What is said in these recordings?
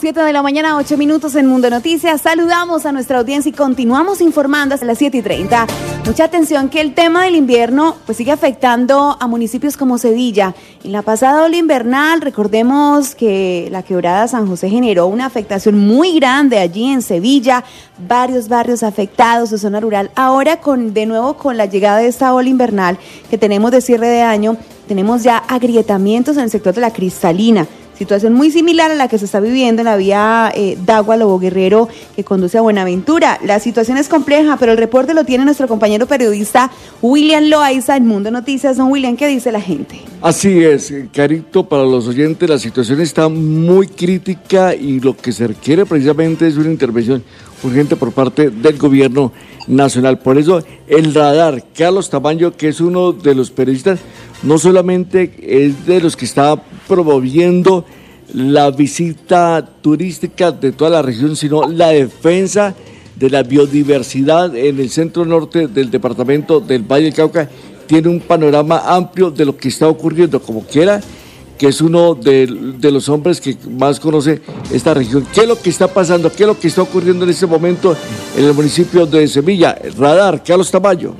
7 de la mañana, 8 minutos en Mundo Noticias. Saludamos a nuestra audiencia y continuamos informando hasta las 7:30. Mucha atención que el tema del invierno pues sigue afectando a municipios como Sevilla. En la pasada ola invernal, recordemos que la quebrada San José generó una afectación muy grande allí en Sevilla, varios barrios afectados de zona rural. Ahora de nuevo con la llegada de esta ola invernal que tenemos de cierre de año, tenemos ya agrietamientos en el sector de la Cristalina. Situación muy similar a la que se está viviendo en la vía Dagua-Lobo Guerrero que conduce a Buenaventura. La situación es compleja, pero el reporte lo tiene nuestro compañero periodista William Loaiza en Mundo Noticias. Don William, ¿qué dice la gente? Así es, Carito, para los oyentes la situación está muy crítica y lo que se requiere precisamente es una intervención urgente por parte del gobierno nacional. Por eso el radar, Carlos Tamayo, que es uno de los periodistas, no solamente es de los que está promoviendo la visita turística de toda la región, sino la defensa de la biodiversidad en el centro norte del departamento del Valle del Cauca. Tiene un panorama amplio de lo que está ocurriendo, como quiera, que es uno de los hombres que más conoce esta región. ¿Qué es lo que está pasando? ¿Qué es lo que está ocurriendo en este momento en el municipio de Sevilla? Radar, Carlos Tamayo.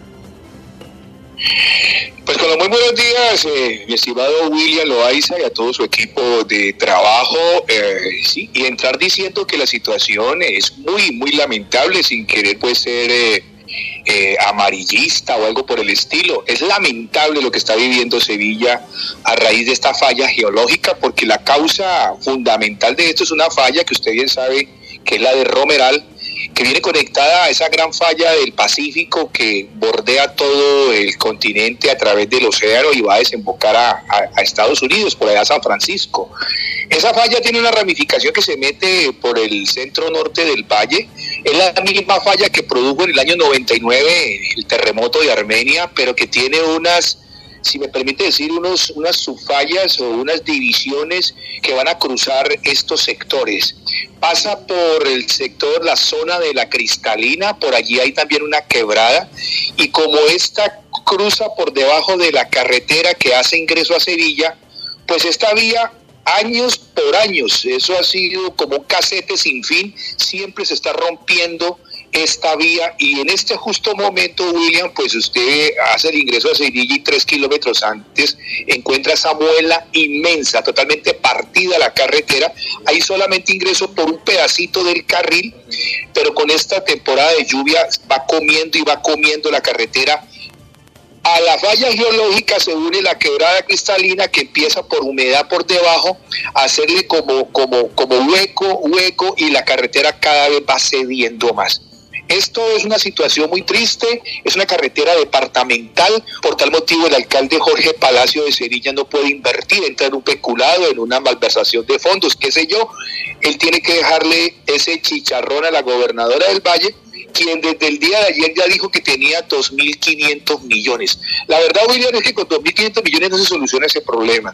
Pues con los muy buenos días, mi estimado William Loaiza y a todo su equipo de trabajo, sí, y entrar diciendo que la situación es muy lamentable, sin querer pues ser amarillista o algo por el estilo. Es lamentable lo que está viviendo Sevilla a raíz de esta falla geológica, porque la causa fundamental de esto es una falla que usted bien sabe que es la de Romeral, que viene conectada a esa gran falla del Pacífico que bordea todo el continente a través del océano y va a desembocar a Estados Unidos, por allá a San Francisco. Esa falla tiene una ramificación que se mete por el centro norte del valle. Es la misma falla que produjo en el año 99 el terremoto de Armenia, pero que tiene unas, si me permite decir, unas subfallas o unas divisiones que van a cruzar estos sectores. Pasa por el sector, la zona de la Cristalina, por allí hay también una quebrada, y como esta cruza por debajo de la carretera que hace ingreso a Sevilla, pues esta vía, años por años, eso ha sido como un casete sin fin, siempre se está rompiendo esta vía, y en este justo momento, William, pues usted hace el ingreso a Sevilla y 3 kilómetros antes encuentra esa muela inmensa, totalmente partida la carretera. Hay solamente ingreso por un pedacito del carril, pero con esta temporada de lluvia va comiendo la carretera. A la falla geológica se une la quebrada Cristalina, que empieza por humedad por debajo a hacerle como hueco, y la carretera cada vez va cediendo más. Esto es una situación muy triste, es una carretera departamental, por tal motivo el alcalde Jorge Palacio de Sevilla no puede invertir, entra en un peculado, en una malversación de fondos, qué sé yo. Él tiene que dejarle ese chicharrón a la gobernadora del Valle, quien desde el día de ayer ya dijo que tenía 2.500 millones. La verdad, William, es que con 2.500 millones no se soluciona ese problema.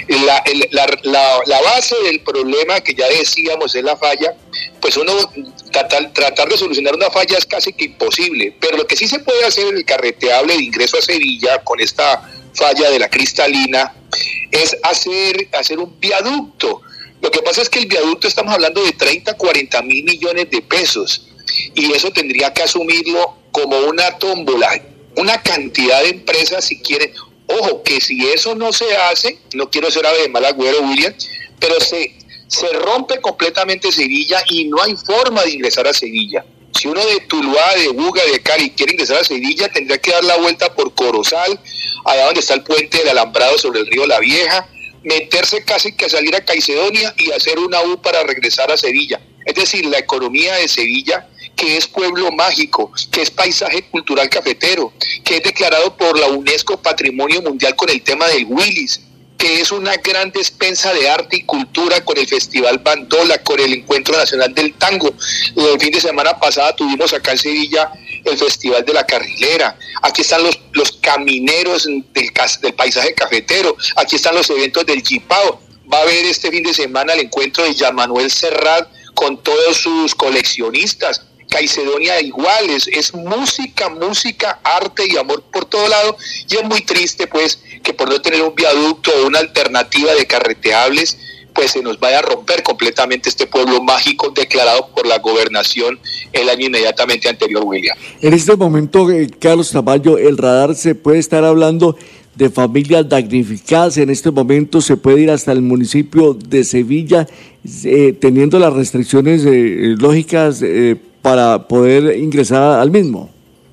La base del problema, que ya decíamos, es la falla. Pues uno tratar de solucionar una falla es casi que imposible, pero lo que sí se puede hacer en el carreteable de ingreso a Sevilla con esta falla de la Cristalina es hacer un viaducto. Lo que pasa es que el viaducto estamos hablando de 30-40 mil millones de pesos, y eso tendría que asumirlo como una tómbola, una cantidad de empresas, si quieren. Ojo, que si eso no se hace, no quiero ser ave de mal agüero, William, pero se rompe completamente Sevilla y no hay forma de ingresar a Sevilla. Si uno de Tuluá, de Buga, de Cali quiere ingresar a Sevilla, tendría que dar la vuelta por Corozal, allá donde está el puente del Alambrado sobre el río La Vieja, meterse casi que a salir a Caicedonia y hacer una U para regresar a Sevilla. Es decir, la economía de Sevilla, que es pueblo mágico, que es paisaje cultural cafetero, que es declarado por la UNESCO Patrimonio Mundial con el tema del Willis, que es una gran despensa de arte y cultura con el Festival Bandola, con el Encuentro Nacional del Tango. El fin de semana pasada tuvimos acá en Sevilla el Festival de la Carrilera. Aquí están los camineros del paisaje cafetero. Aquí están los eventos del Jipao. Va a haber este fin de semana el encuentro de Jean Manuel Serrat con todos sus coleccionistas. Caicedonia igual, es música, arte y amor por todo lado, y es muy triste pues que por no tener un viaducto o una alternativa de carreteables, pues se nos vaya a romper completamente este pueblo mágico declarado por la gobernación el año inmediatamente anterior, William. En este momento, Carlos Tamayo, el radar se puede estar hablando de familias damnificadas. En este momento se puede ir hasta el municipio de Sevilla, teniendo las restricciones lógicas para poder ingresar al mismo.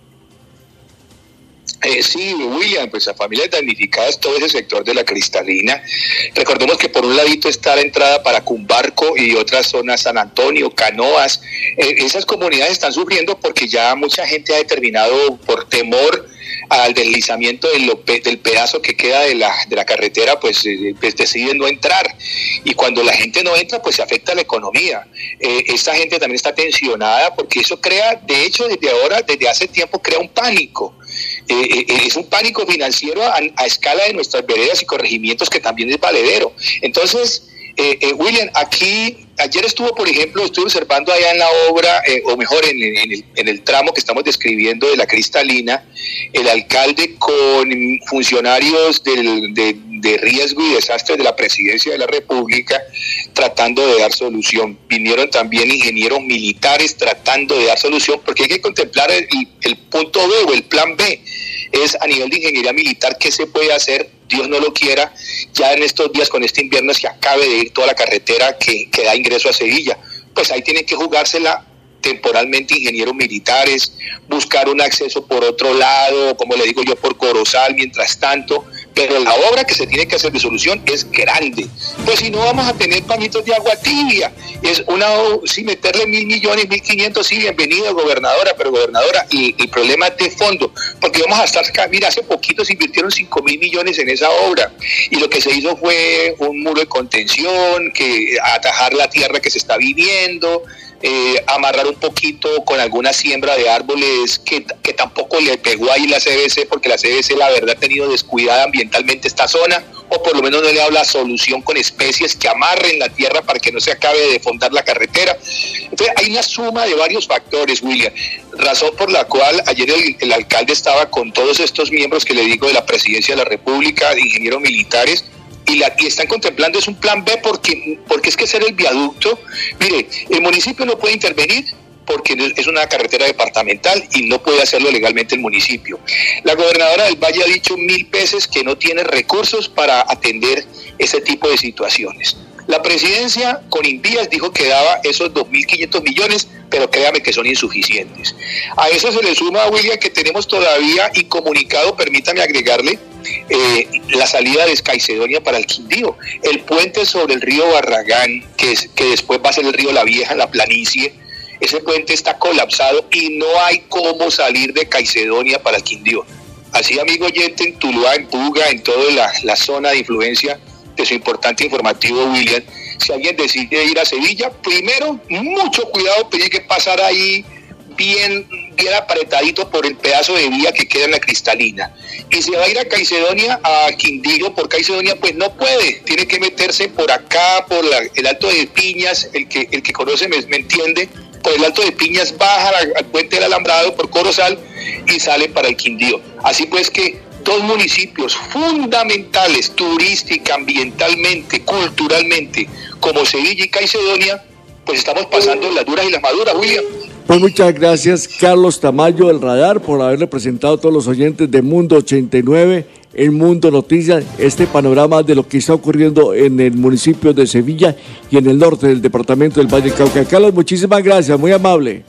Sí, William, pues a familias damnificadas, todo ese sector de la Cristalina. Recordemos que por un ladito está la entrada para Cumbarco y otras zonas, San Antonio, Canoas. Esas comunidades están sufriendo porque ya mucha gente ha determinado, por temor al deslizamiento del pedazo que queda de la carretera, pues deciden no entrar. Y cuando la gente no entra, pues se afecta la economía. Esta gente también está tensionada porque eso crea, de hecho, desde hace tiempo crea un pánico. Es un pánico financiero a escala de nuestras veredas y corregimientos, que también es valedero. Entonces, William, ayer estuve observando allá en la obra, o mejor en el tramo que estamos describiendo de la Cristalina, el alcalde con funcionarios de riesgo y desastre de la Presidencia de la República tratando de dar solución. Vinieron también ingenieros militares tratando de dar solución, porque hay que contemplar el punto B o el plan B. Es a nivel de ingeniería militar qué se puede hacer. Dios no lo quiera, ya en estos días con este invierno se acabe de ir toda la carretera que da ingreso a Sevilla. Pues ahí tienen que jugársela temporalmente ingenieros militares, buscar un acceso por otro lado, como le digo yo, por Corozal mientras tanto, pero la obra que se tiene que hacer de solución es grande. Pues si no, vamos a tener pañitos de agua tibia. Es sí, meterle 1.000 millones, 1.500, sí, bienvenido, gobernadora, pero gobernadora, el problema es de fondo, porque vamos a estar, mira, hace poquito se invirtieron 5.000 millones en esa obra, y lo que se hizo fue un muro de contención, atajar la tierra que se está viniendo, amarrar un poquito con alguna siembra de árboles que tampoco le pegó ahí la CBC, porque la CBC la verdad ha tenido descuidada ambientalmente esta zona, o por lo menos no le ha dado la solución con especies que amarren la tierra para que no se acabe de defondar la carretera. Entonces hay una suma de varios factores, William, razón por la cual ayer el alcalde estaba con todos estos miembros que le digo de la Presidencia de la República, de ingenieros militares, y están contemplando es un plan B, porque es que ser el viaducto, mire, el municipio no puede intervenir porque es una carretera departamental y no puede hacerlo legalmente el municipio. La gobernadora del Valle ha dicho 1000 veces que no tiene recursos para atender ese tipo de situaciones. La presidencia con Invías dijo que daba esos 2.500 millones, pero créame que son insuficientes. A eso se le suma, William, que tenemos todavía incomunicado, permítame agregarle, la salida de Caicedonia para el Quindío, el puente sobre el río Barragán, que después va a ser el río La Vieja en la planicie. Ese puente está colapsado y no hay cómo salir de Caicedonia para el Quindío. Así, amigo oyente, en Tuluá, en Buga, en toda la zona de influencia de su importante informativo, William, si alguien decide ir a Sevilla, primero, mucho cuidado, tiene que pasar ahí bien apretadito por el pedazo de vía que queda en la Cristalina. Y si va a ir a Caicedonia, a Quindío por Caicedonia, pues no puede, tiene que meterse por acá, por el Alto de Piñas, el que conoce me entiende, por el Alto de Piñas baja al puente del Alambrado por Corozal y sale para el Quindío. Así pues que dos municipios fundamentales, turística, ambientalmente, culturalmente, como Sevilla y Caicedonia, pues estamos pasando las duras y las maduras, William. Pues muchas gracias, Carlos Tamayo del Radar, por haberle presentado a todos los oyentes de Mundo 89, el Mundo Noticias, este panorama de lo que está ocurriendo en el municipio de Sevilla y en el norte del departamento del Valle del Cauca. Carlos, muchísimas gracias, muy amable.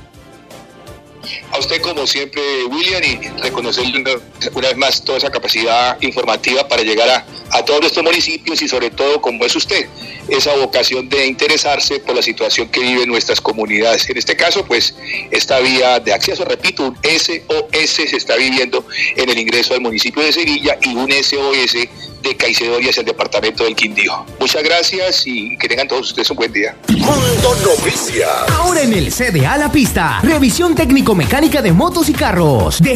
A usted, como siempre, William, y reconocerle una vez más toda esa capacidad informativa para llegar a todos estos municipios y sobre todo, como es usted, esa vocación de interesarse por la situación que viven nuestras comunidades. En este caso, pues, esta vía de acceso, repito, un SOS se está viviendo en el ingreso al municipio de Sevilla y un SOS de Caicedonia hacia el departamento del Quindío. Muchas gracias y que tengan todos ustedes un buen día. Mundo Noticias. Ahora en el CDA La Pista, revisión técnico-mecánica de motos y carros.